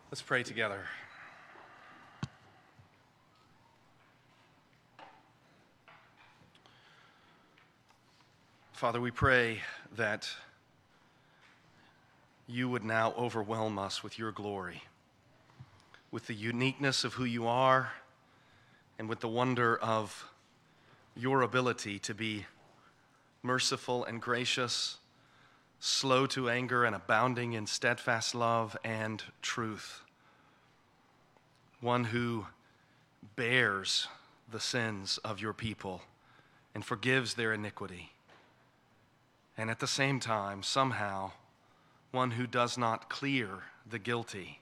Let's pray together. Father, we pray that you would now overwhelm us with your glory, with the uniqueness of who you are, and with the wonder of your ability to be merciful and gracious, slow to anger and abounding in steadfast love and truth. One who bears the sins of your people and forgives their iniquity. And at the same time, somehow, one who does not clear the guilty.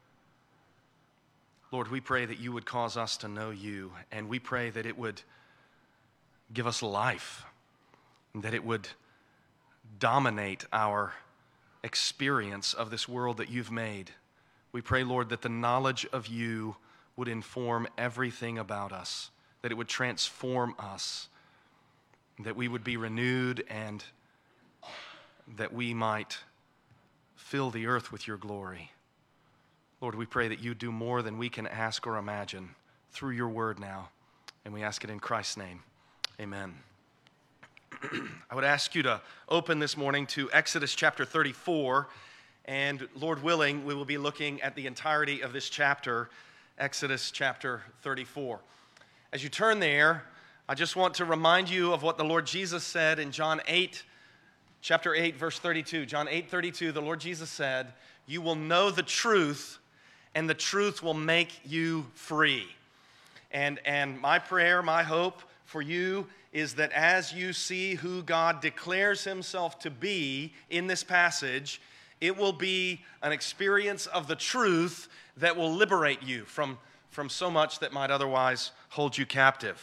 Lord, we pray that you would cause us to know you, and we pray that it would give us life, and that it would dominate our experience of this world that you've made. We pray, Lord, that the knowledge of you would inform everything about us, that it would transform us, that we would be renewed, and that we might fill the earth with your glory. Lord, we pray that you do more than we can ask or imagine through your word now, and we ask it in Christ's name. Amen. I would ask you to open this morning to Exodus chapter 34, and Lord willing, we will be looking at the entirety of this chapter, Exodus chapter 34. As you turn there, I just want to remind you of what the Lord Jesus said in John 8, chapter 8, verse 32. John 8:32, the Lord Jesus said, "You will know the truth, and the truth will make you free." And my prayer, my hope for you is that as you see who God declares himself to be in this passage, it will be an experience of the truth that will liberate you from so much that might otherwise hold you captive.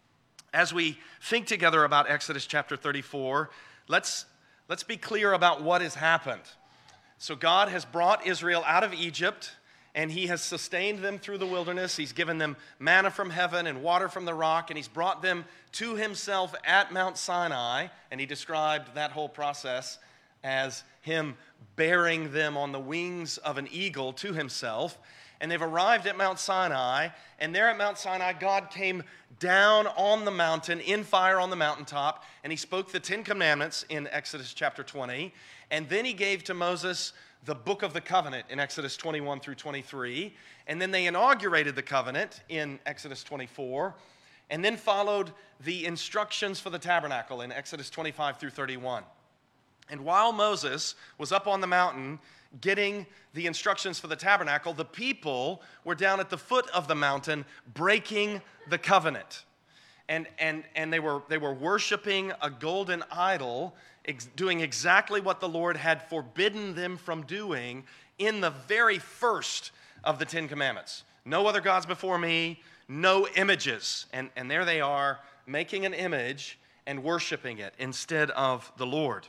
As we think together about Exodus chapter 34, let's be clear about what has happened. So God has brought Israel out of Egypt, and he has sustained them through the wilderness. He's given them manna from heaven and water from the rock, and he's brought them to himself at Mount Sinai, and he described that whole process as him bearing them on the wings of an eagle to himself. And they've arrived at Mount Sinai, and there at Mount Sinai, God came down on the mountain, in fire on the mountaintop, and he spoke the 10 Commandments in Exodus chapter 20, and then he gave to Moses the book of the covenant in Exodus 21 through 23, and then they inaugurated the covenant in Exodus 24, and then followed the instructions for the tabernacle in Exodus 25 through 31. And while Moses was up on the mountain getting the instructions for the tabernacle, the people were down at the foot of the mountain breaking the covenant. And they were worshiping a golden idol, doing exactly what the Lord had forbidden them from doing in the very first of the 10 Commandments. No other gods before me, no images. And there they are, making an image and worshiping it instead of the Lord.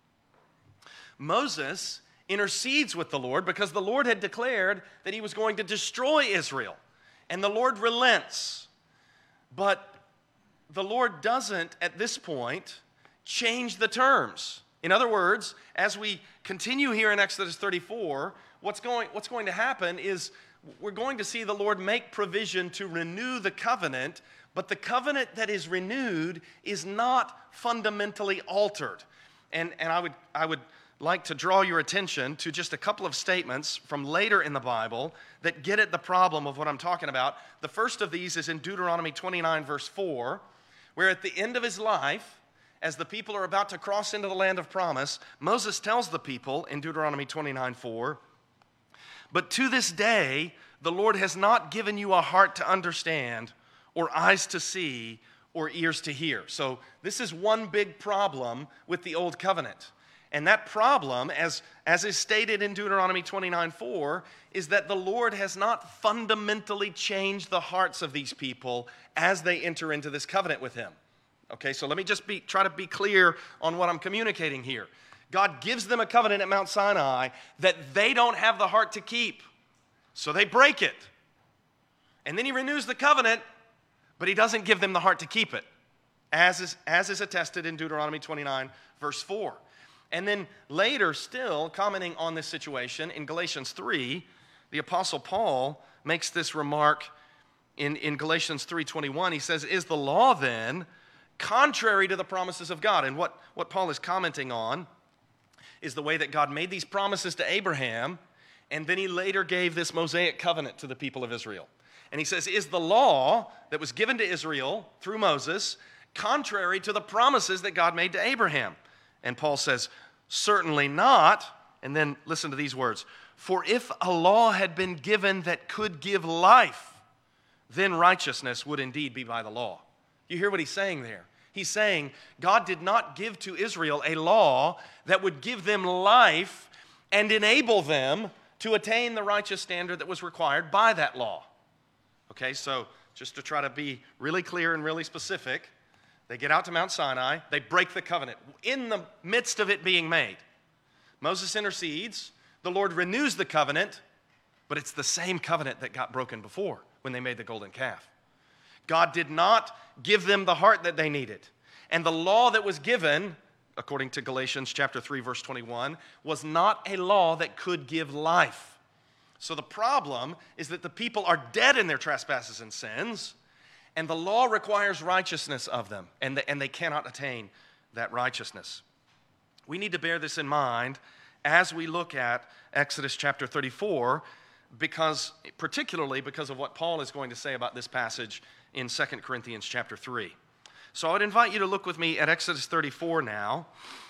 Moses intercedes with the Lord because the Lord had declared that he was going to destroy Israel. And the Lord relents. But the Lord doesn't, at this point, change the terms. In other words, as we continue here in Exodus 34, what's going to happen is we're going to see the Lord make provision to renew the covenant, but the covenant that is renewed is not fundamentally altered. And I would like to draw your attention to just a couple of statements from later in the Bible that get at the problem of what I'm talking about. The first of these is in Deuteronomy 29, verse 4, where at the end of his life, as the people are about to cross into the land of promise, Moses tells the people in Deuteronomy 29:4, "But to this day, the Lord has not given you a heart to understand, or eyes to see, or ears to hear." So this is one big problem with the old covenant. And that problem, as is stated in Deuteronomy 29:4, is that the Lord has not fundamentally changed the hearts of these people as they enter into this covenant with him. Okay, so let me just try to be clear on what I'm communicating here. God gives them a covenant at Mount Sinai that they don't have the heart to keep, so they break it. And then he renews the covenant, but he doesn't give them the heart to keep it, as is attested in Deuteronomy 29, verse 4. And then later, still commenting on this situation in Galatians 3, The Apostle Paul makes this remark in Galatians 3:21. He says, is the law then contrary to the promises of God? And what Paul is commenting on is the way that God made these promises to Abraham, and then he later gave this Mosaic covenant to the people of Israel. And he says, is the law that was given to Israel through Moses contrary to the promises that God made to Abraham? And Paul says, certainly not. And then listen to these words. For if a law had been given that could give life, then righteousness would indeed be by the law. You hear what he's saying there? He's saying God did not give to Israel a law that would give them life and enable them to attain the righteous standard that was required by that law. Okay, so just to try to be really clear and really specific, they get out to Mount Sinai, they break the covenant. In the midst of it being made, Moses intercedes, the Lord renews the covenant, but it's the same covenant that got broken before when they made the golden calf. God did not give them the heart that they needed. And the law that was given, according to Galatians chapter 3, verse 21, was not a law that could give life. So the problem is that the people are dead in their trespasses and sins, and the law requires righteousness of them, and they cannot attain that righteousness. We need to bear this in mind as we look at Exodus chapter 34, particularly because of what Paul is going to say about this passage in 2 Corinthians chapter 3. So I would invite you to look with me at Exodus 34 now.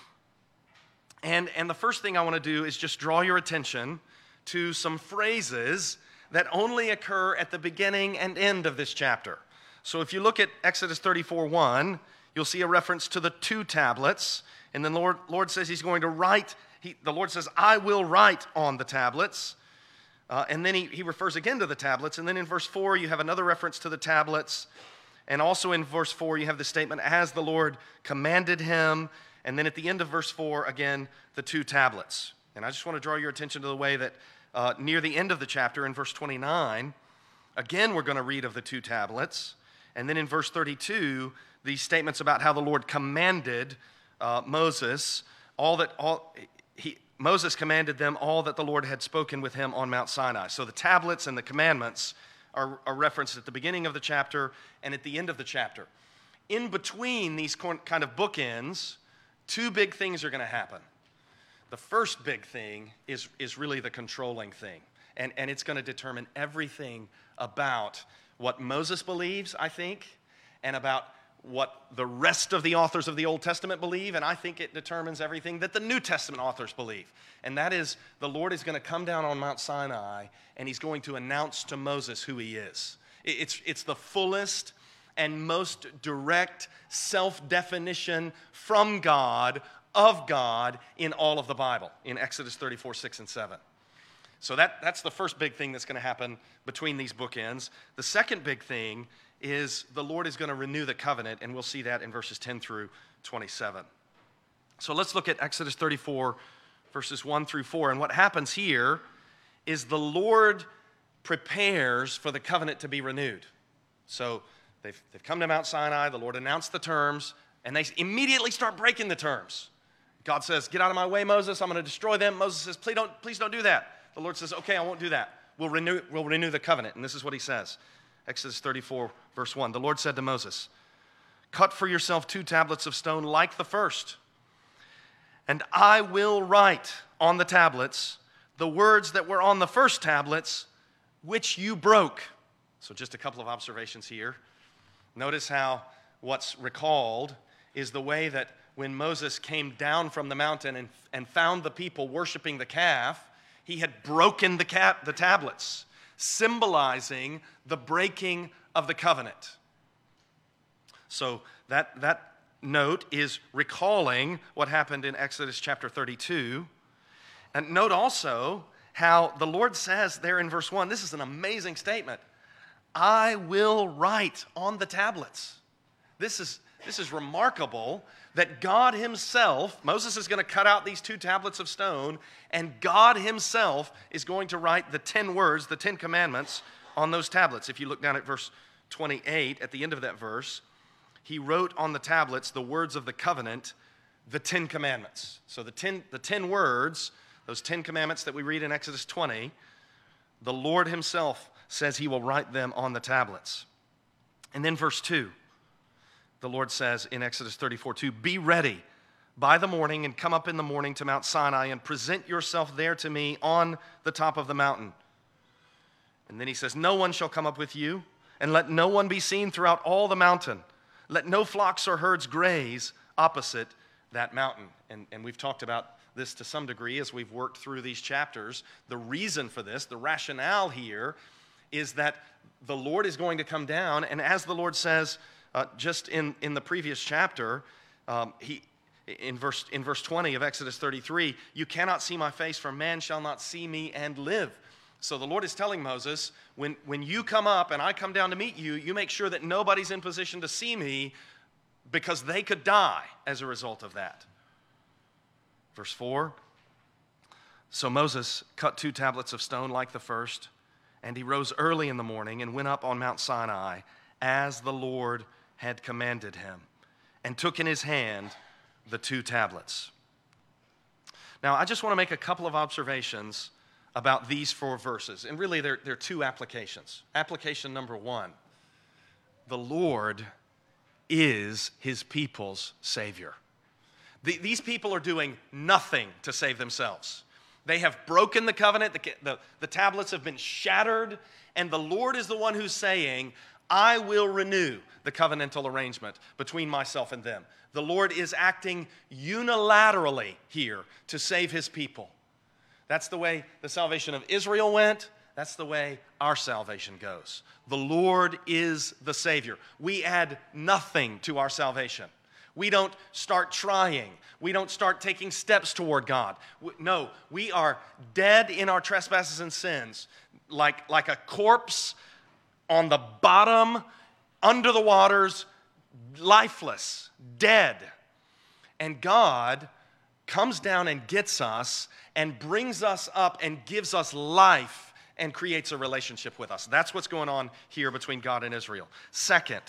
And the first thing I want to do is just draw your attention to some phrases that only occur at the beginning and end of this chapter. So if you look at Exodus 34:1, you'll see a reference to the 2 tablets. And then the Lord says he's going to write. The Lord says, I will write on the tablets. And then he refers again to the tablets. And then in verse 4, you have another reference to the tablets. And also in verse 4, you have the statement, as the Lord commanded him. And then at the end of verse 4, again, the 2 tablets. And I just want to draw your attention to the way that near the end of the chapter, in verse 29, again, we're going to read of the 2 tablets. And then in verse 32, these statements about how the Lord commanded Moses, Moses commanded them all that the Lord had spoken with him on Mount Sinai. So the tablets and the commandments are referenced at the beginning of the chapter and at the end of the chapter. In between these kind of bookends, 2 big things are going to happen. The first big thing is really the controlling thing. And it's going to determine everything about what Moses believes, I think, and about what the rest of the authors of the Old Testament believe, and I think it determines everything that the New Testament authors believe. And that is, the Lord is going to come down on Mount Sinai, and he's going to announce to Moses who he is. It's the fullest and most direct self-definition from God, of God, in all of the Bible, in Exodus 34, 6, and 7. So that's the first big thing that's going to happen between these bookends. The second big thing is the Lord is going to renew the covenant, and we'll see that in verses 10 through 27. So let's look at Exodus 34, verses 1 through 4. And what happens here is the Lord prepares for the covenant to be renewed. So they've come to Mount Sinai, the Lord announced the terms, and they immediately start breaking the terms. God says, get out of my way, Moses, I'm going to destroy them. Moses says, please don't do that. The Lord says, okay, I won't do that. We'll renew the covenant. And this is what he says. Exodus 34, verse 1. The Lord said to Moses, cut for yourself 2 tablets of stone like the first, and I will write on the tablets the words that were on the first tablets, which you broke. So just a couple of observations here. Notice how what's recalled is the way that when Moses came down from the mountain and found the people worshiping the calf, he had broken the tablets, symbolizing the breaking of the covenant. So that note is recalling what happened in Exodus chapter 32. And note also how the Lord says there in verse 1, this is an amazing statement, I will write on the tablets. This is remarkable that God himself, Moses is going to cut out these 2 tablets of stone, and God himself is going to write the 10 words, the 10 commandments on those tablets. If you look down at verse 28, at the end of that verse, he wrote on the tablets the words of the covenant, the 10 commandments. So the 10 words, those 10 commandments that we read in Exodus 20, The Lord himself says he will write them on the tablets. And then verse 2, the Lord says in Exodus 34:2, be ready by the morning and come up in the morning to Mount Sinai and present yourself there to me on the top of the mountain. And then he says, no one shall come up with you, and let no one be seen throughout all the mountain. Let no flocks or herds graze opposite that mountain. And we've talked about this to some degree as we've worked through these chapters. The reason for this, the rationale here, is that the Lord is going to come down, and as the Lord says just in the previous chapter, in verse 20 of Exodus 33, you cannot see my face, for man shall not see me and live. So the Lord is telling Moses, when you come up and I come down to meet you, you make sure that nobody's in position to see me, because they could die as a result of that. Verse 4, so Moses cut 2 tablets of stone like the first, and he rose early in the morning and went up on Mount Sinai as the Lord had commanded him, and took in his hand the 2 tablets. Now, I just want to make a couple of observations about these 4 verses, and really there are 2 applications. Application number 1, the Lord is his people's Savior. These people are doing nothing to save themselves. They have broken the covenant, the tablets have been shattered, and the Lord is the one who's saying, I will renew the covenantal arrangement between myself and them. The Lord is acting unilaterally here to save his people. That's the way the salvation of Israel went. That's the way our salvation goes. The Lord is the Savior. We add nothing to our salvation. We don't start trying. We don't start taking steps toward God. No, we are dead in our trespasses and sins, like a corpse on the bottom, under the waters, lifeless, dead. And God comes down and gets us and brings us up and gives us life and creates a relationship with us. That's what's going on here between God and Israel. Second,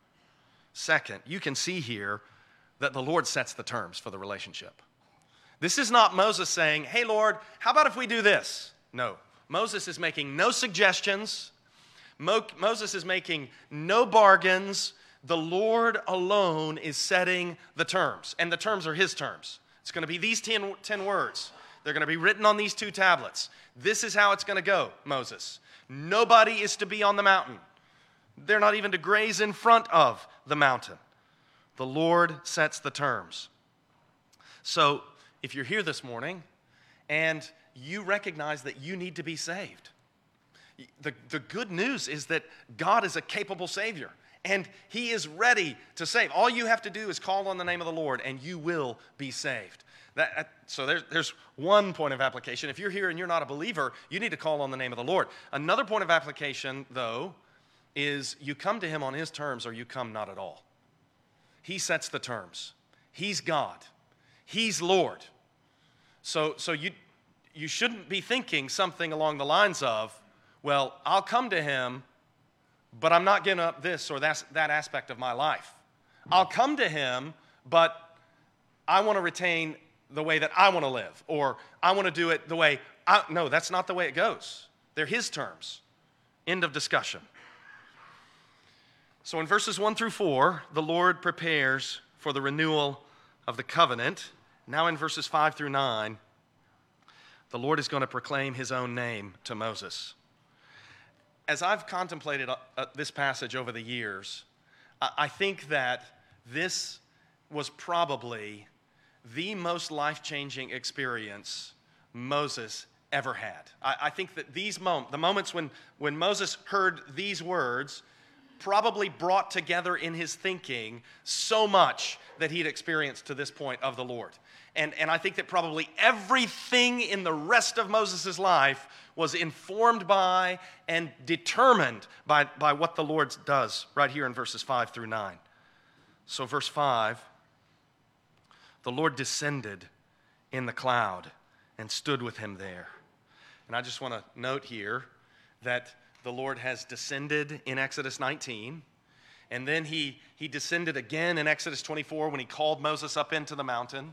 you can see here that the Lord sets the terms for the relationship. This is not Moses saying, hey, Lord, how about if we do this? No. Moses is making no suggestions. Moses is making no bargains. The Lord alone is setting the terms, and the terms are his terms. It's going to be these 10 words. They're going to be written on these 2 tablets. This is how it's going to go, Moses. Nobody is to be on the mountain. They're not even to graze in front of the mountain. The Lord sets the terms. So, if you're here this morning and you recognize that you need to be saved, the good news is that God is a capable Savior, and he is ready to save. All you have to do is call on the name of the Lord, and you will be saved. So there's one point of application. If you're here and you're not a believer, you need to call on the name of the Lord. Another point of application, though, is you come to him on his terms or you come not at all. He sets the terms. He's God. He's Lord. So you shouldn't be thinking something along the lines of, well, I'll come to him, but I'm not giving up this or that aspect of my life. I'll come to him, but I want to retain the way that I want to live, or I want to do it the way no, that's not the way it goes. They're his terms. End of discussion. So in verses 1 through 4, the Lord prepares for the renewal of the covenant. Now in verses 5 through 9, the Lord is going to proclaim his own name to Moses. As I've contemplated this passage over the years, I think that this was probably the most life-changing experience Moses ever had. I think that the moments when Moses heard these words probably brought together in his thinking so much that he'd experienced to this point of the Lord. And I think that probably everything in the rest of Moses' life was informed by and determined by what the Lord does right here in verses 5 through 9. So verse 5, the Lord descended in the cloud and stood with him there. And I just want to note here that the Lord has descended in Exodus 19, and then he descended again in Exodus 24 when he called Moses up into the mountain.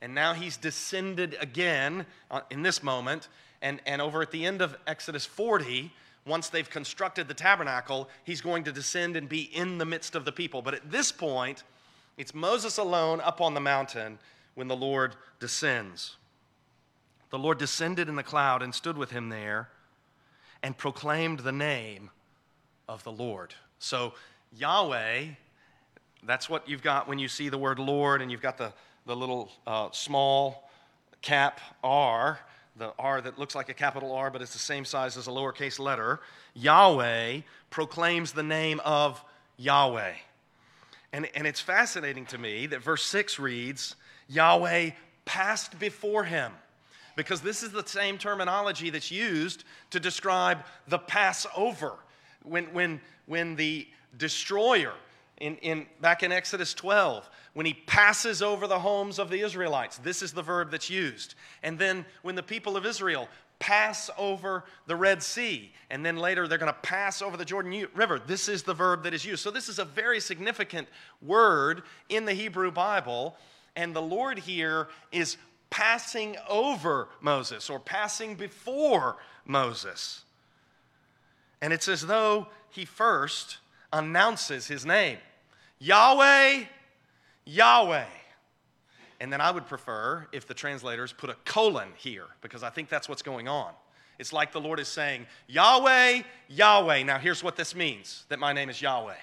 And now he's descended again in this moment. And over at the end of Exodus 40, once they've constructed the tabernacle, he's going to descend and be in the midst of the people. But at this point, it's Moses alone up on the mountain when the Lord descends. The Lord descended in the cloud and stood with him there and proclaimed the name of the Lord. So Yahweh, that's what you've got when you see the word Lord, and you've got the little small cap R, the R that looks like a capital R, but it's the same size as a lowercase letter. Yahweh proclaims the name of Yahweh. And it's fascinating to me that verse 6 reads, Yahweh passed before him. Because this is the same terminology that's used to describe the Passover. When the destroyer, back in Exodus 12, when he passes over the homes of the Israelites, this is the verb that's used. And then when the people of Israel pass over the Red Sea, and then later they're going to pass over the Jordan River, this is the verb that is used. So this is a very significant word in the Hebrew Bible, and the Lord here is passing over Moses or passing before Moses. And it's as though he first announces his name. Yahweh, Yahweh. And then I would prefer if the translators put a colon here, because I think that's what's going on. It's like the Lord is saying, Yahweh, Yahweh. Now here's what this means, that my name is Yahweh.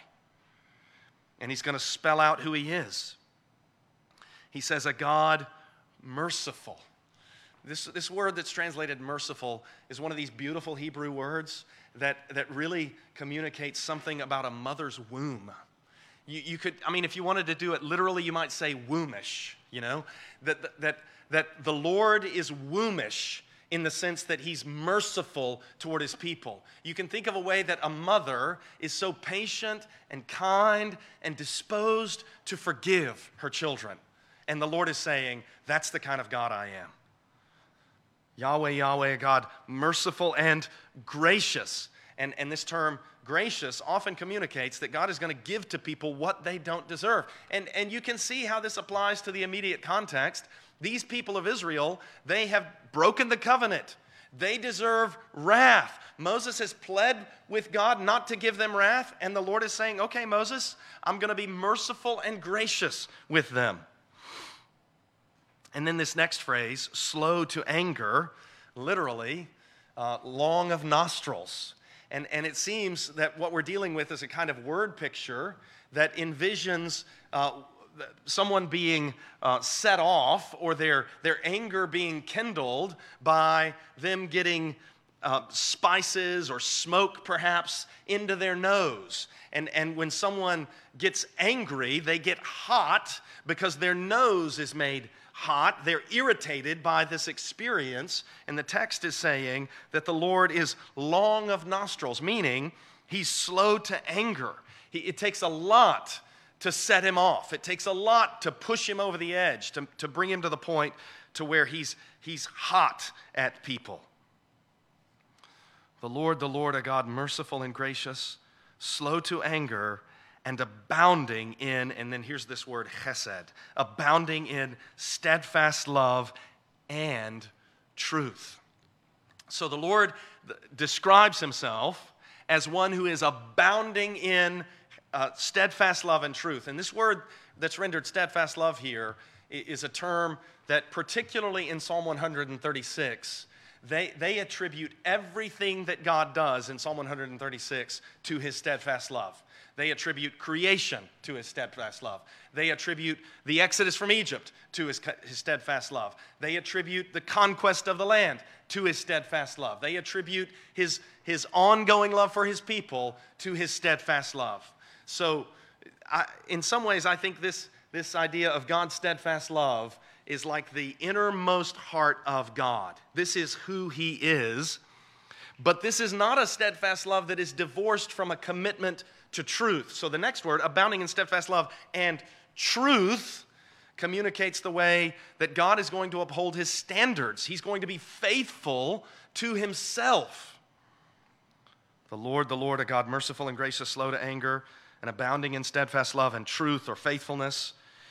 And he's going to spell out who he is. He says, a God merciful. This word that's translated merciful is one of these beautiful Hebrew words that really communicates something about a mother's womb. You could, if you wanted to do it literally, you might say wombish, that the Lord is wombish in the sense that he's merciful toward his people. You can think of a way that a mother is so patient and kind and disposed to forgive her children. And the Lord is saying, that's the kind of God I am. Yahweh, Yahweh, a God merciful and gracious. And this term gracious often communicates that God is going to give to people what they don't deserve. And you can see how this applies to the immediate context. These people of Israel, they have broken the covenant. They deserve wrath. Moses has pled with God not to give them wrath, and the Lord is saying, okay, Moses, I'm going to be merciful and gracious with them. And then this next phrase, slow to anger, literally, long of nostrils. And it seems that what we're dealing with is a kind of word picture that envisions someone being set off, or their anger being kindled by them getting spices or smoke perhaps into their nose. And when someone gets angry, they get hot because their nose is made hot. They're irritated by this experience. And the text is saying that the Lord is long of nostrils, meaning he's slow to anger. It takes a lot to set him off. It takes a lot to push him over the edge, to bring him to the point to where he's hot at people. The Lord, a God merciful and gracious, slow to anger, and abounding in, and then here's this word, chesed, abounding in steadfast love and truth. So the Lord describes himself as one who is abounding in steadfast love and truth. And this word that's rendered steadfast love here is a term that particularly in Psalm 136, they attribute everything that God does in Psalm 136 to his steadfast love. They attribute creation to his steadfast love. They attribute the exodus from Egypt to his steadfast love. They attribute the conquest of the land to his steadfast love. They attribute his ongoing love for his people to his steadfast love. So in some ways, I think this idea of God's steadfast love is like the innermost heart of God. This is who he is. But this is not a steadfast love that is divorced from a commitment to truth. So the next word, abounding in steadfast love and truth, communicates the way that God is going to uphold his standards. He's going to be faithful to himself. The Lord, a God merciful and gracious, slow to anger, and abounding in steadfast love and truth or faithfulness.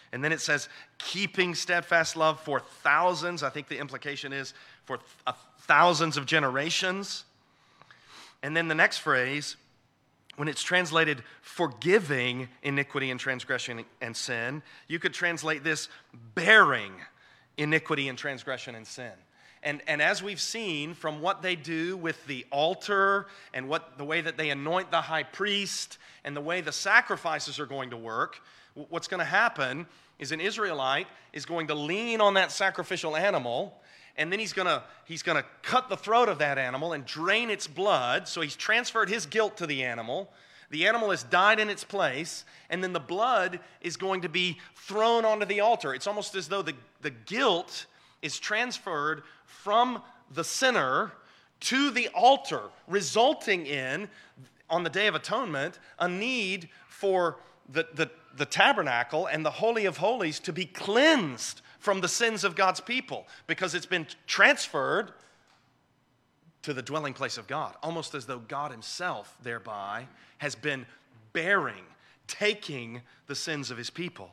And then it says, keeping steadfast love for thousands. I think the implication is for thousands of generations. And then the next phrase, when it's translated forgiving iniquity and transgression and sin, you could translate this bearing iniquity and transgression and sin. And as we've seen from what they do with the altar and the way that they anoint the high priest and the way the sacrifices are going to work, what's going to happen is an Israelite is going to lean on that sacrificial animal, and then he's going to cut the throat of that animal and drain its blood. So he's transferred his guilt to the animal. The animal has died in its place, and then the blood is going to be thrown onto the altar. It's almost as though the guilt is transferred from the sinner to the altar, resulting in, on the Day of Atonement, a need for the tabernacle and the Holy of Holies to be cleansed from the sins of God's people, because it's been transferred to the dwelling place of God, almost as though God himself thereby has been taking the sins of his people.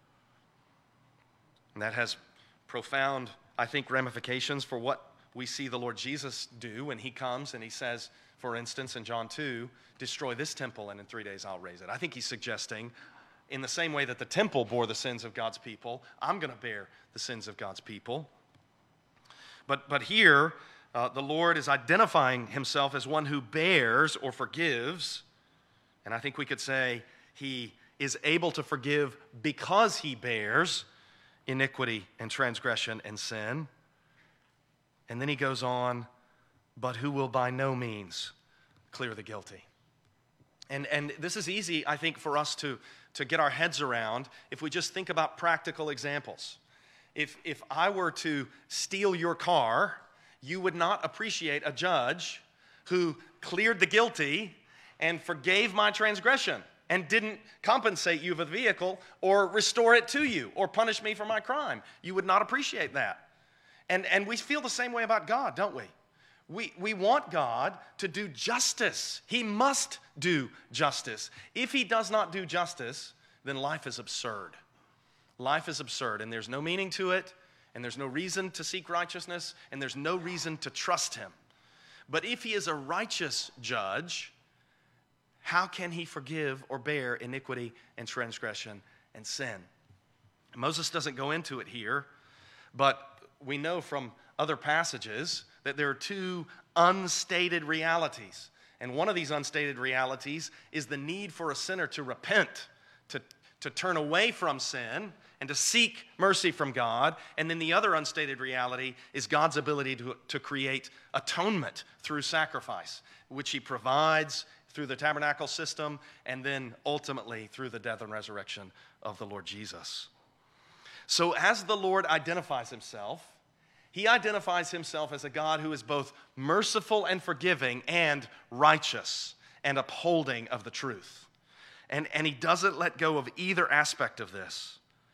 And that has profound, I think, ramifications for what we see the Lord Jesus do when he comes and he says, for instance, in John 2, destroy this temple and in 3 days I'll raise it. I think he's suggesting, in the same way that the temple bore the sins of God's people, I'm going to bear the sins of God's people. But here, the Lord is identifying himself as one who bears or forgives. And I think we could say he is able to forgive because he bears iniquity and transgression and sin. And then he goes on, but who will by no means clear the guilty. And this is easy, I think, for us to get our heads around if we just think about practical examples. If I were to steal your car, you would not appreciate a judge who cleared the guilty and forgave my transgression and didn't compensate you for the vehicle or restore it to you or punish me for my crime. You would not appreciate that. And we feel the same way about God, don't we? We want God to do justice. He must do justice. If he does not do justice, then life is absurd. Life is absurd, and there's no meaning to it, and there's no reason to seek righteousness, and there's no reason to trust him. But if he is a righteous judge, how can he forgive or bear iniquity and transgression and sin? Moses doesn't go into it here, but we know from other passages that there are two unstated realities. And one of these unstated realities is the need for a sinner to repent, to turn away from sin and to seek mercy from God. And then the other unstated reality is God's ability to create atonement through sacrifice, which he provides through the tabernacle system and then ultimately through the death and resurrection of the Lord Jesus. So as the Lord identifies himself, he identifies himself as a God who is both merciful and forgiving and righteous and upholding of the truth. And he doesn't let go of either aspect of this.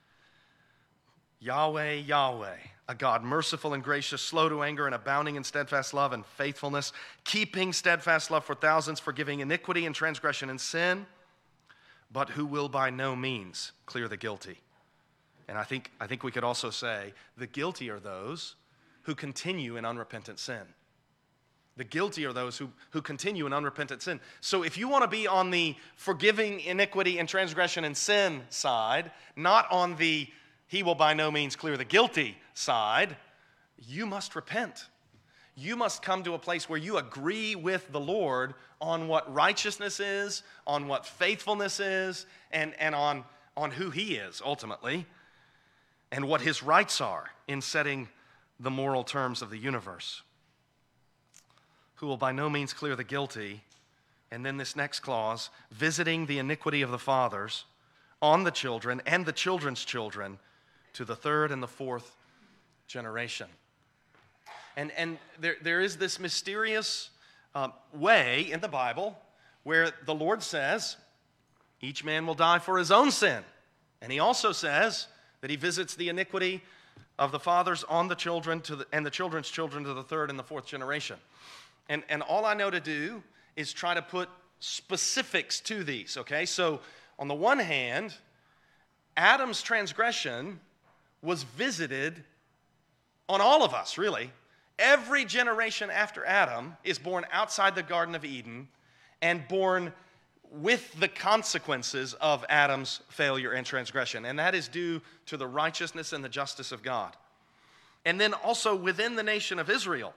Yahweh, Yahweh, a God merciful and gracious, slow to anger and abounding in steadfast love and faithfulness, keeping steadfast love for thousands, forgiving iniquity and transgression and sin, but who will by no means clear the guilty. And I think we could also say the guilty are those who continue in unrepentant sin. The guilty are those who continue in unrepentant sin. So if you want to be on the forgiving iniquity and transgression and sin side, not on the he will by no means clear the guilty side, you must repent. You must come to a place where you agree with the Lord on what righteousness is, on what faithfulness is, and on who he is ultimately, and what his rights are in setting the moral terms of the universe. Who will by no means clear the guilty. And then this next clause, visiting the iniquity of the fathers on the children and the children's children to the third and the fourth generation. And there is this mysterious way in the Bible where the Lord says each man will die for his own sin. And he also says that he visits the iniquity of the fathers on the children and the children's children to the third and the fourth generation. And all I know to do is try to put specifics to these, okay? So on the one hand, Adam's transgression was visited on all of us, really. Every generation after Adam is born outside the Garden of Eden and born with the consequences of Adam's failure and transgression. And that is due to the righteousness and the justice of God. And then also within the nation of Israel,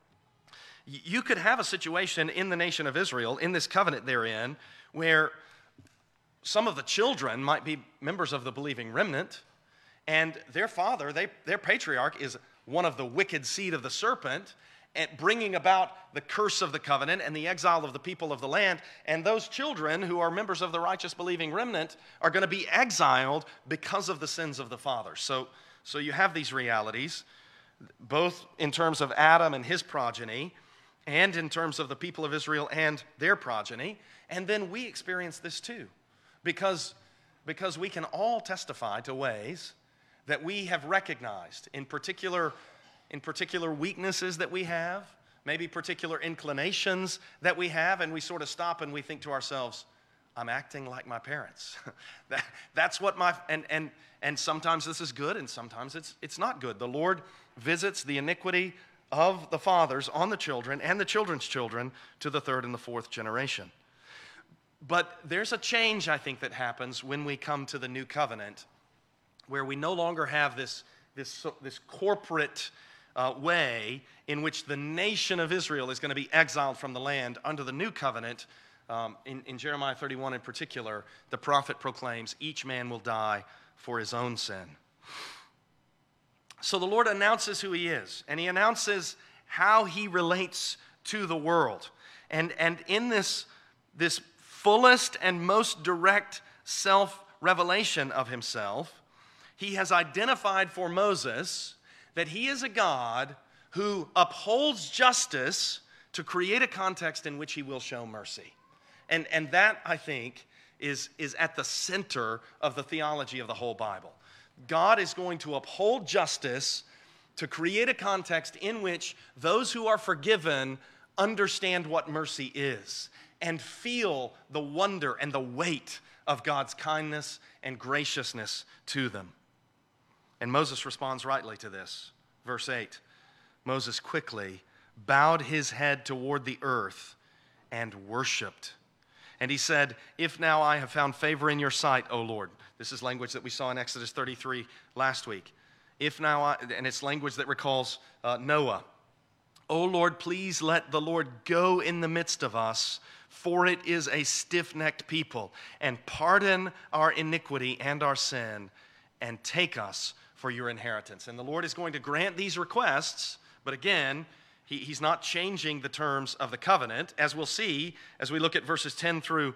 you could have a situation in the nation of Israel, in this covenant they're in, where some of the children might be members of the believing remnant, and their father, their patriarch, is one of the wicked seed of the serpent, and bringing about the curse of the covenant and the exile of the people of the land. And those children who are members of the righteous believing remnant are going to be exiled because of the sins of the father. So you have these realities, both in terms of Adam and his progeny, and in terms of the people of Israel and their progeny. And then we experience this too, because we can all testify to ways that we have recognized in particular weaknesses that we have, maybe particular inclinations that we have, and we sort of stop and we think to ourselves, I'm acting like my parents. That's what and sometimes this is good and sometimes it's not good. The Lord visits the iniquity of the fathers on the children and the children's children to the third and the fourth generation. But there's a change, I think, that happens when we come to the new covenant, where we no longer have this corporate way in which the nation of Israel is going to be exiled from the land. Under the new covenant, in Jeremiah 31 in particular, the prophet proclaims, each man will die for his own sin. So the Lord announces who he is, and he announces how he relates to the world. And in this fullest and most direct self-revelation of himself, he has identified for Moses that he is a God who upholds justice to create a context in which he will show mercy. And that, I think, is at the center of the theology of the whole Bible. God is going to uphold justice to create a context in which those who are forgiven understand what mercy is and feel the wonder and the weight of God's kindness and graciousness to them. And Moses responds rightly to this. Verse 8, Moses quickly bowed his head toward the earth and worshiped. And he said, if now I have found favor in your sight, O Lord. This is language that we saw in Exodus 33 last week. And it's language that recalls Noah. O Lord, please let the Lord go in the midst of us, for it is a stiff-necked people, and pardon our iniquity and our sin, and take us for your inheritance. And the Lord is going to grant these requests, but again, He's not changing the terms of the covenant. As we'll see, as we look at verses 10 through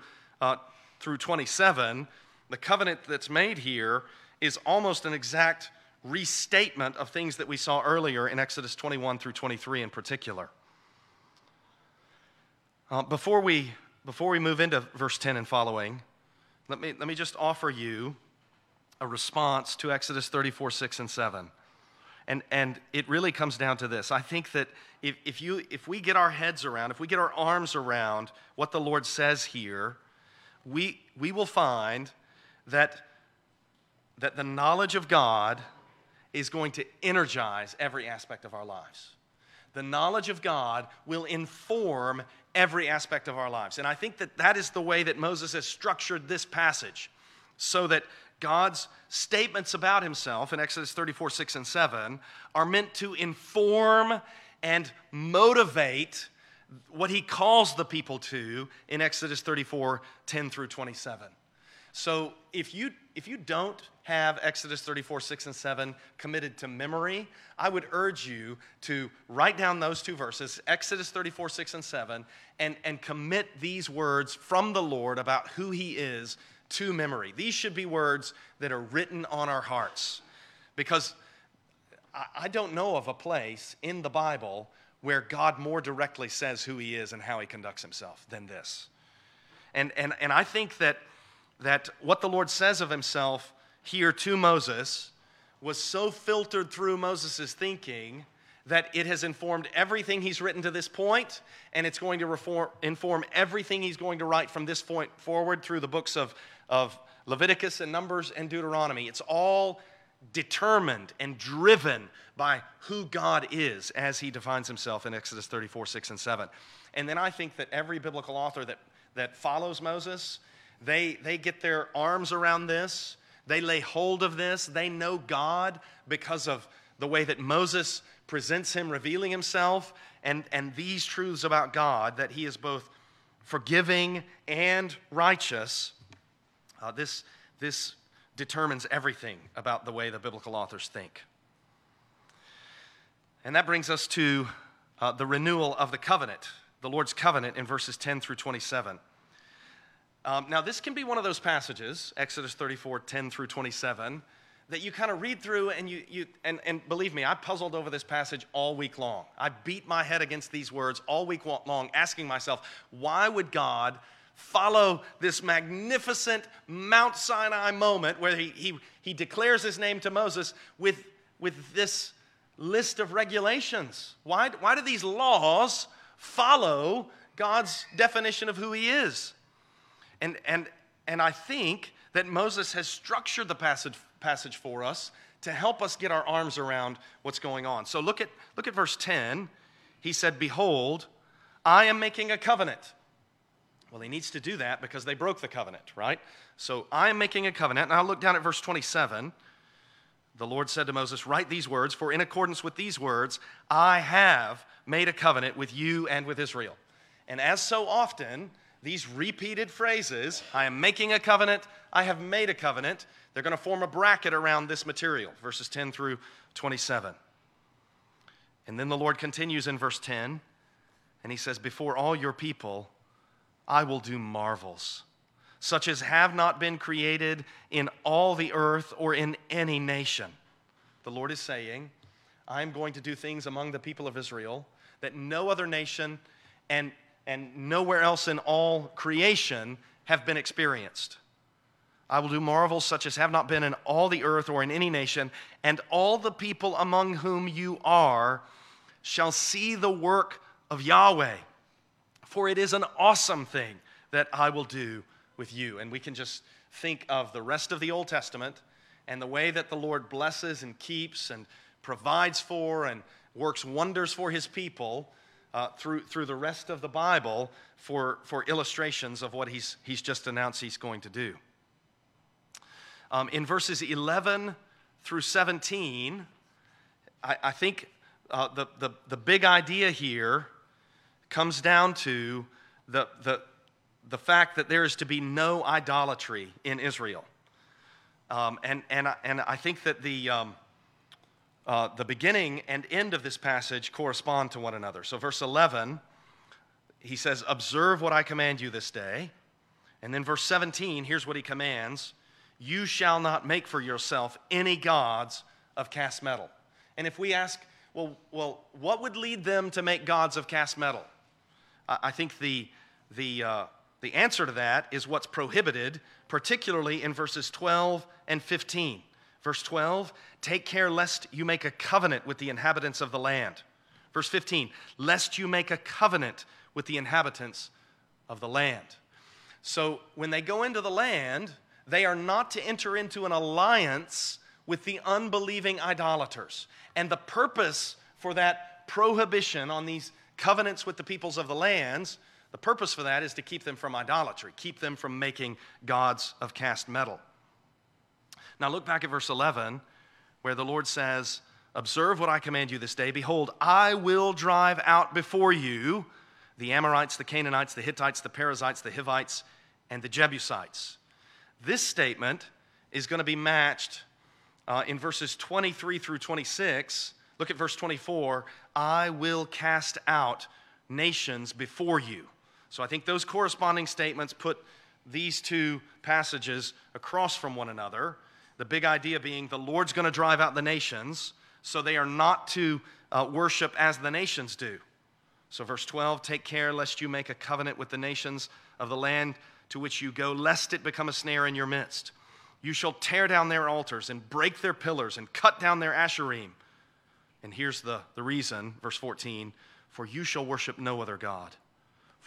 27, the covenant that's made here is almost an exact restatement of things that we saw earlier in Exodus 21 through 23 in particular. Before we move into verse 10 and following, let me just offer you a response to Exodus 34, 6, and 7. And it really comes down to this. I think that if we get our heads around, if we get our arms around what the Lord says here, we will find that the knowledge of God is going to energize every aspect of our lives. The knowledge of God will inform every aspect of our lives. And I think that is the way that Moses has structured this passage, so that God's statements about himself in Exodus 34, 6, and 7 are meant to inform and motivate what he calls the people to in Exodus 34, 10 through 27. So if you don't have Exodus 34, 6, and 7 committed to memory, I would urge you to write down those two verses, Exodus 34, 6, and 7, and commit these words from the Lord about who he is to memory. These should be words that are written on our hearts, because I don't know of a place in the Bible where God more directly says who he is and how he conducts himself than this. And I think that what the Lord says of himself here to Moses was so filtered through Moses' thinking that it has informed everything he's written to this point, and it's going to inform everything he's going to write from this point forward through the books of Leviticus and Numbers and Deuteronomy, it's all determined and driven by who God is as he defines himself in Exodus 34, 6, and 7. And then I think that every biblical author that follows Moses, they get their arms around this. They lay hold of this. They know God because of the way that Moses presents him, revealing himself, and these truths about God, that he is both forgiving and righteous. This determines everything about the way the biblical authors think. And that brings us to the renewal of the covenant, the Lord's covenant in verses 10 through 27. Now, this can be one of those passages, Exodus 34, 10 through 27, that you kind of read through and believe me, I puzzled over this passage all week long. I beat my head against these words all week long, asking myself, why would God follow this magnificent Mount Sinai moment where he declares his name to Moses with this list of regulations? Why do these laws follow God's definition of who he is? And I think that Moses has structured the passage for us to help us get our arms around what's going on. So look at verse 10. He said, "Behold, I am making a covenant." Well, he needs to do that because they broke the covenant, right? So I am making a covenant. Now look down at verse 27. The Lord said to Moses, "Write these words, for in accordance with these words, I have made a covenant with you and with Israel." And as so often, these repeated phrases, I am making a covenant, I have made a covenant, they're going to form a bracket around this material, verses 10 through 27. And then the Lord continues in verse 10, and he says, "Before all your people, I will do marvels, such as have not been created in all the earth or in any nation." The Lord is saying, I'm going to do things among the people of Israel that no other nation and nowhere else in all creation have been experienced. I will do marvels such as have not been in all the earth or in any nation, and all the people among whom you are shall see the work of Yahweh. For it is an awesome thing that I will do with you. And we can just think of the rest of the Old Testament and the way that the Lord blesses and keeps and provides for and works wonders for his people through the rest of the Bible for illustrations of what he's just announced he's going to do. In verses 11 through 17, I think the big idea here comes down to the fact that there is to be no idolatry in Israel. And I think that the beginning and end of this passage correspond to one another. So verse 11, he says, "Observe what I command you this day." And then verse 17, here's what he commands: "You shall not make for yourself any gods of cast metal." And if we ask, well, what would lead them to make gods of cast metal? I think the answer to that is what's prohibited, particularly in verses 12 and 15. Verse 12, "Take care lest you make a covenant with the inhabitants of the land." Verse 15, "Lest you make a covenant with the inhabitants of the land." So when they go into the land, they are not to enter into an alliance with the unbelieving idolaters. And the purpose for that prohibition on these covenants with the peoples of the lands, the purpose for that is to keep them from idolatry, keep them from making gods of cast metal. Now look back at verse 11, where the Lord says, "Observe what I command you this day. Behold, I will drive out before you the Amorites, the Canaanites, the Hittites, the Perizzites, the Hivites, and the Jebusites." This statement is going to be matched in verses 23 through 26. Look at verse 24. "I will cast out nations before you." So I think those corresponding statements put these two passages across from one another. The big idea being the Lord's going to drive out the nations, so they are not to worship as the nations do. So verse 12, "Take care lest you make a covenant with the nations of the land to which you go, lest it become a snare in your midst. You shall tear down their altars and break their pillars and cut down their asherim." And here's the reason, verse 14, "For you shall worship no other God.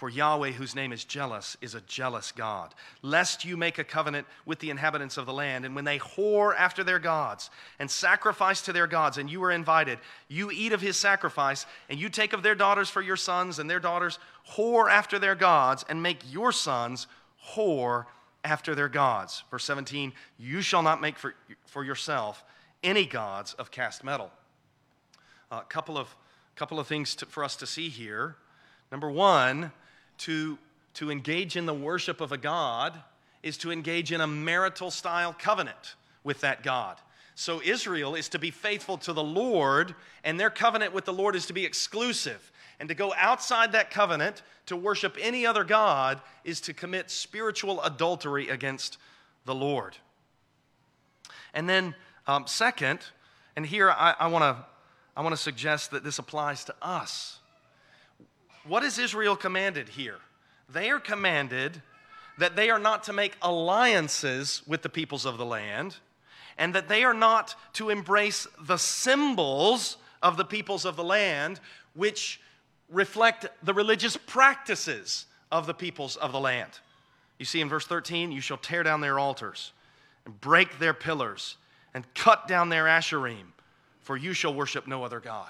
For Yahweh, whose name is jealous, is a jealous God, lest you make a covenant with the inhabitants of the land, and when they whore after their gods and sacrifice to their gods, and you are invited, you eat of his sacrifice, and you take of their daughters for your sons, and their daughters whore after their gods, and make your sons whore after their gods. Verse 17, you shall not make for yourself any gods of cast metal. A couple of things for us to see here. Number one, to engage in the worship of a god is to engage in a marital style covenant with that God. So Israel is to be faithful to the Lord, and their covenant with the Lord is to be exclusive. And to go outside that covenant to worship any other god is to commit spiritual adultery against the Lord. And then second, and here I want to suggest that this applies to us. What is Israel commanded here? They are commanded that they are not to make alliances with the peoples of the land, and that they are not to embrace the symbols of the peoples of the land, which reflect the religious practices of the peoples of the land. You see in verse 13, you shall tear down their altars and break their pillars and cut down their asherim, for you shall worship no other God.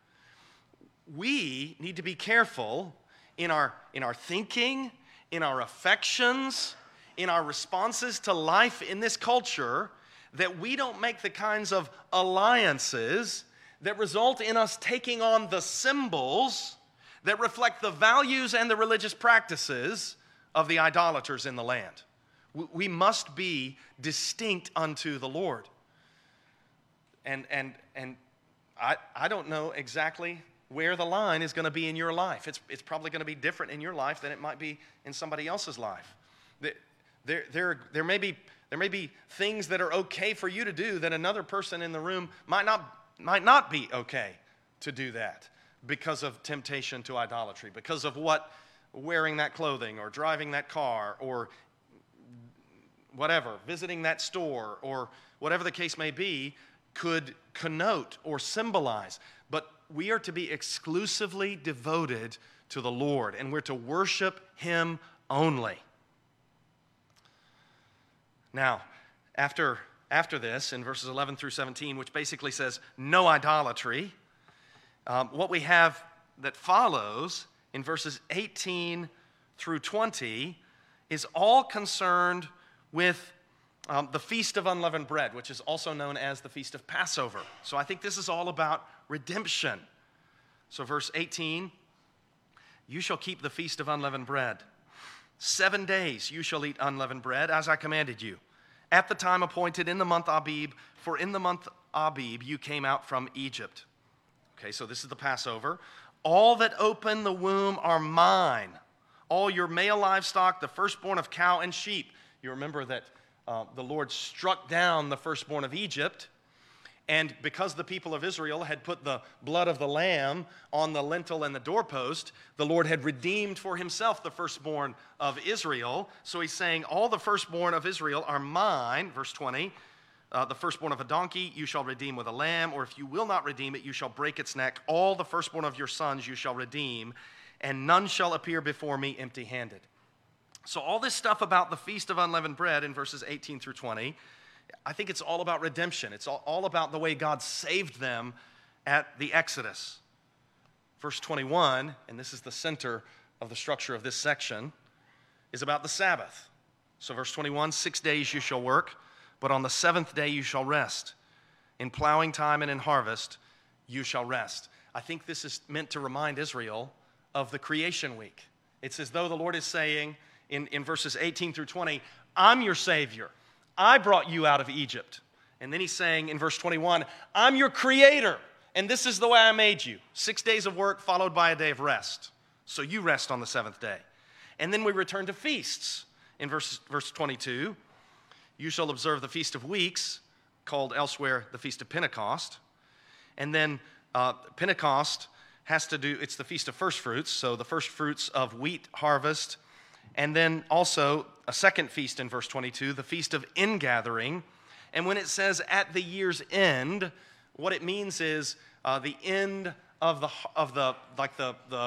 We need to be careful in our thinking, in our affections, in our responses to life in this culture, that we don't make the kinds of alliances that result in us taking on the symbols that reflect the values and the religious practices of the idolaters in the land. We must be distinct unto the Lord. And I don't know exactly where the line is going to be in your life. It's probably going to be different in your life than it might be in somebody else's life. There may be things that are okay for you to do that another person in the room might not be okay to do that because of temptation to idolatry, because of what wearing that clothing or driving that car or whatever, visiting that store or whatever the case may be could connote or symbolize. But we are to be exclusively devoted to the Lord, and we're to worship Him only. Now, after this, in verses 11 through 17, which basically says no idolatry, what we have that follows in verses 18 through 20 is all concerned with the Feast of Unleavened Bread, which is also known as the Feast of Passover. So I think this is all about redemption. So verse 18, you shall keep the Feast of Unleavened Bread. 7 days you shall eat unleavened bread, as I commanded you, at the time appointed in the month Abib, for in the month Abib you came out from Egypt. Okay, so this is the Passover. All that open the womb are mine. All your male livestock, the firstborn of cow and sheep. You remember that the Lord struck down the firstborn of Egypt, and because the people of Israel had put the blood of the lamb on the lintel and the doorpost, the Lord had redeemed for himself the firstborn of Israel. So he's saying, all the firstborn of Israel are mine, verse 20. The firstborn of a donkey you shall redeem with a lamb, or if you will not redeem it, you shall break its neck. All the firstborn of your sons you shall redeem, and none shall appear before me empty-handed. So all this stuff about the Feast of Unleavened Bread in verses 18 through 20, I think it's all about redemption. It's all about the way God saved them at the Exodus. Verse 21, and this is the center of the structure of this section, is about the Sabbath. So verse 21, 6 days you shall work, but on the seventh day you shall rest. In plowing time and in harvest you shall rest. I think this is meant to remind Israel of the creation week. It's as though the Lord is saying in verses 18 through 20, I'm your Savior. I brought you out of Egypt. And then he's saying in verse 21, I'm your Creator, and this is the way I made you. 6 days of work followed by a day of rest. So you rest on the seventh day. And then we return to feasts. In verse 22, you shall observe the Feast of Weeks, called elsewhere the Feast of Pentecost. And then Pentecost has to do, it's the Feast of First Fruits, so the first fruits of wheat harvest. And then also a second feast in verse 22, the Feast of Ingathering. And when it says at the year's end, what it means is the end of the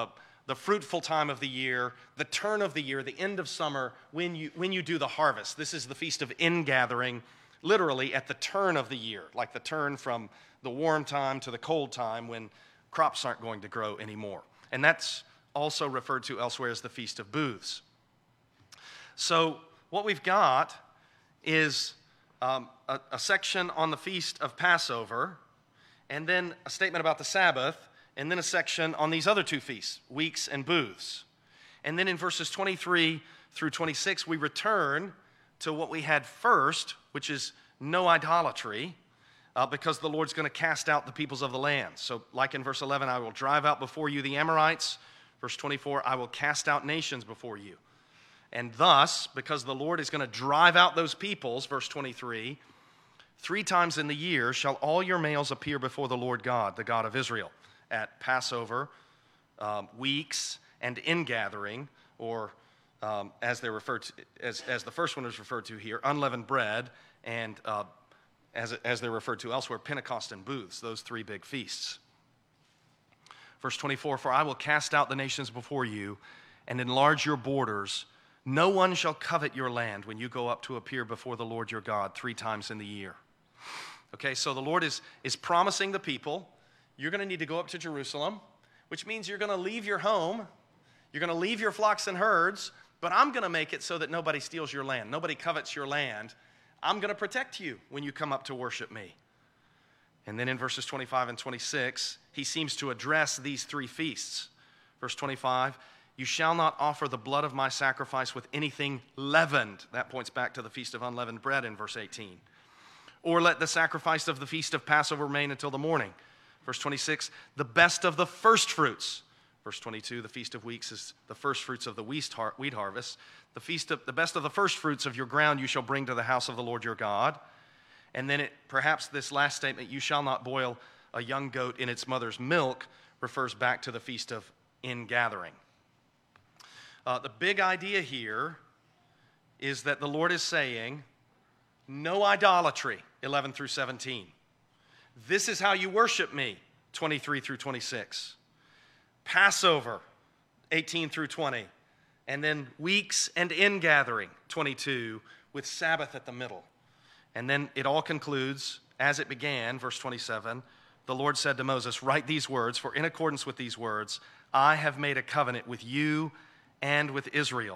the fruitful time of the year, the turn of the year, the end of summer, when you do the harvest. This is the Feast of Ingathering, literally at the turn of the year, like the turn from the warm time to the cold time when crops aren't going to grow anymore. And that's also referred to elsewhere as the Feast of Booths. So what we've got is a section on the Feast of Passover, and then a statement about the Sabbath, and then a section on these other two feasts, weeks and booths. And then in verses 23 through 26, we return to what we had first, which is no idolatry, because the Lord's going to cast out the peoples of the land. So like in verse 11, I will drive out before you the Amorites. Verse 24, I will cast out nations before you. And thus, because the Lord is going to drive out those peoples, verse 23, 3 times in the year shall all your males appear before the Lord God, the God of Israel, at Passover, weeks, and ingathering, or as they're referred to, as the first one is referred to here, unleavened bread, and as they're referred to elsewhere, Pentecost and booths, those 3 big feasts. Verse 24, for I will cast out the nations before you and enlarge your borders. No one shall covet your land when you go up to appear before the Lord your God 3 times in the year. Okay, so the Lord is promising the people, you're going to need to go up to Jerusalem, which means you're going to leave your home, you're going to leave your flocks and herds, but I'm going to make it so that nobody steals your land, nobody covets your land. I'm going to protect you when you come up to worship me. And then in verses 25 and 26, he seems to address these 3 feasts. Verse 25, you shall not offer the blood of my sacrifice with anything leavened. That points back to the Feast of Unleavened Bread in verse 18. Or let the sacrifice of the Feast of Passover remain until the morning. Verse 26, the best of the first fruits. Verse 22, the Feast of Weeks is the first fruits of the wheat harvest. The best of the first fruits of your ground you shall bring to the house of the Lord your God. And then perhaps this last statement, you shall not boil a young goat in its mother's milk, refers back to the Feast of Ingathering. The big idea here is that the Lord is saying, no idolatry, 11 through 17. This is how you worship me, 23 through 26. Passover, 18 through 20. And then weeks and ingathering, 22, with Sabbath at the middle. And then it all concludes, as it began, verse 27, the Lord said to Moses, write these words, for in accordance with these words, I have made a covenant with you and with Israel.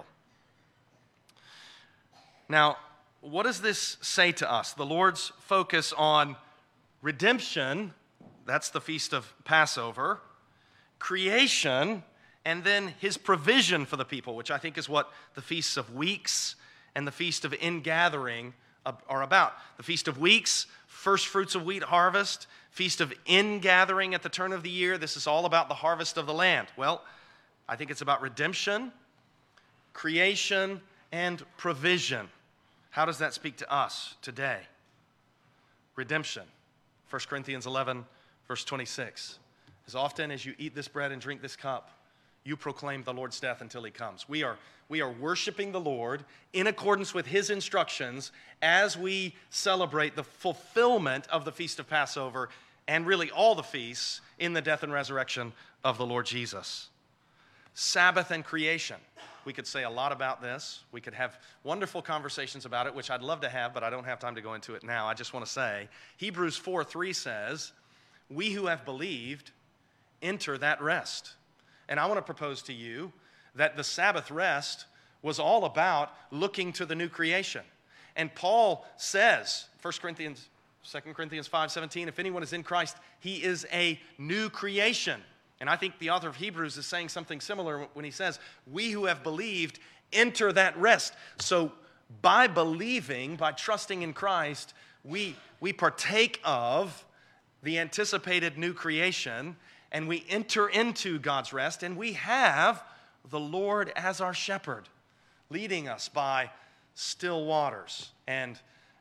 Now, what does this say to us? The Lord's focus on redemption, that's the Feast of Passover, creation, and then his provision for the people, which I think is what the Feasts of Weeks and the Feast of Ingathering are about. The Feast of Weeks, first fruits of wheat harvest. Feast of Ingathering at the turn of the year. This is all about the harvest of the land. Well, I think it's about redemption, creation, and provision. How does that speak to us today? Redemption. 1 Corinthians 11, verse 26. As often as you eat this bread and drink this cup, you proclaim the Lord's death until he comes. We are worshiping the Lord in accordance with his instructions as we celebrate the fulfillment of the Feast of Passover and really all the feasts in the death and resurrection of the Lord Jesus. Sabbath and creation. We could say a lot about this. We could have wonderful conversations about it, which I'd love to have, but I don't have time to go into it now. I just want to say, Hebrews 4:3 says, we who have believed enter that rest. And I want to propose to you that the Sabbath rest was all about looking to the new creation. And Paul says, 2 Corinthians 5:17, if anyone is in Christ, he is a new creation. And I think the author of Hebrews is saying something similar when he says, we who have believed enter that rest. So by believing, by trusting in Christ, we partake of the anticipated new creation, and we enter into God's rest, and we have the Lord as our shepherd, leading us by still waters and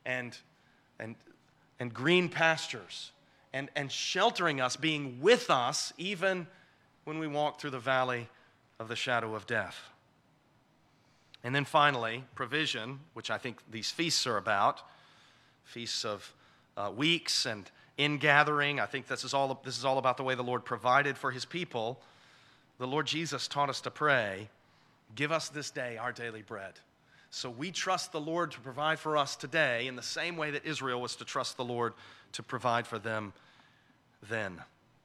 green pastures, and sheltering us, being with us even when we walk through the valley of the shadow of death. And then finally, provision, which I think these feasts are about, feasts of weeks and ingathering. I think this is all about the way the Lord provided for his people. the Lord Jesus taught us to pray, "Give us this day our daily bread." So we trust the Lord to provide for us today in the same way that Israel was to trust the Lord to provide for them then.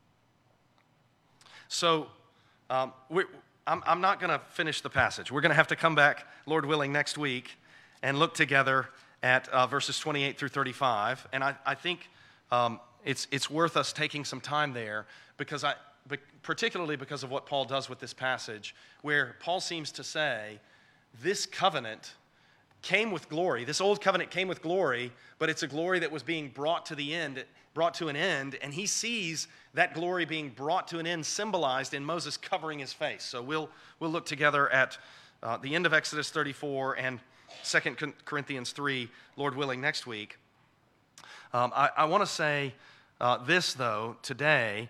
So I'm not going to finish the passage. We're going to have to come back, Lord willing, next week and look together at verses 28 through 35. And I think it's worth us taking some time there because particularly because of what Paul does with this passage, where Paul seems to say this covenant came with glory. This old covenant came with glory, but it's a glory that was being brought to an end, and he sees that glory being brought to an end symbolized in Moses covering his face. So we'll look together at the end of Exodus 34 and 2 Corinthians 3, Lord willing, next week. I want to say this, though, today.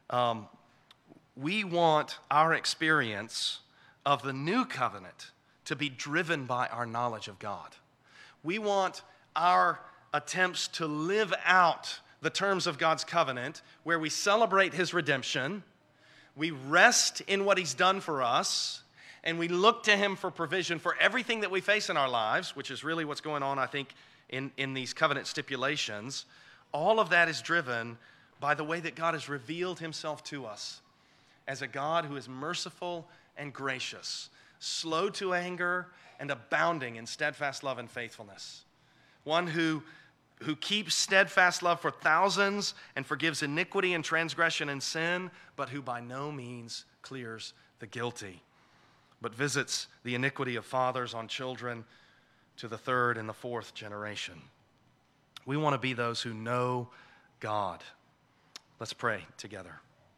We want our experience of the new covenant to be driven by our knowledge of God. We want our attempts to live out the terms of God's covenant, where we celebrate his redemption, we rest in what he's done for us, and we look to him for provision for everything that we face in our lives, which is really what's going on, I think, in these covenant stipulations. All of that is driven by the way that God has revealed himself to us as a God who is merciful and gracious, slow to anger and abounding in steadfast love and faithfulness. One who keeps steadfast love for thousands and forgives iniquity and transgression and sin, but who by no means clears the guilty, but visits the iniquity of fathers on children to the third and the fourth generation. We want to be those who know God. Let's pray together.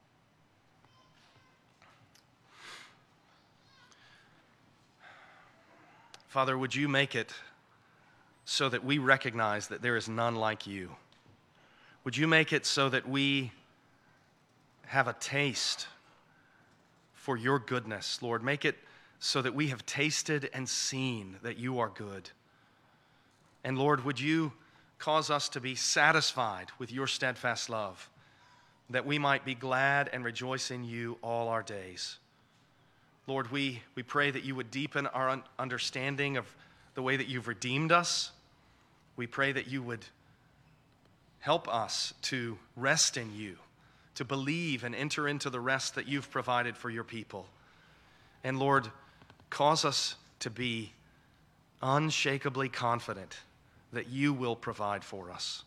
Father, would you make it so that we recognize that there is none like you? Would you make it so that we have a taste for your goodness, Lord? Make it so that we have tasted and seen that you are good. And Lord, would you cause us to be satisfied with your steadfast love, that we might be glad and rejoice in you all our days. Lord, we pray that you would deepen our understanding of the way that you've redeemed us. We pray that you would help us to rest in you, to believe and enter into the rest that you've provided for your people. And Lord, cause us to be unshakably confident that you will provide for us.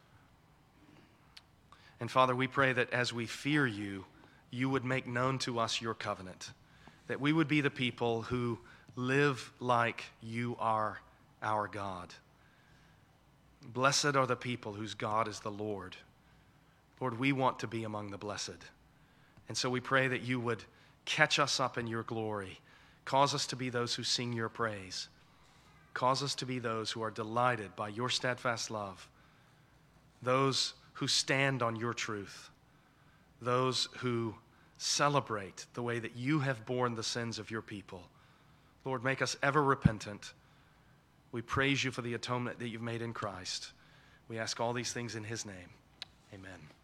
And Father, we pray that as we fear you, you would make known to us your covenant, that we would be the people who live like you are our God. Blessed are the people whose God is the Lord. Lord, we want to be among the blessed. And so we pray that you would catch us up in your glory. Cause us to be those who sing your praise. Cause us to be those who are delighted by your steadfast love. Those who stand on your truth. Those who celebrate the way that you have borne the sins of your people. Lord, make us ever repentant. We praise you for the atonement that you've made in Christ. We ask all these things in his name. Amen.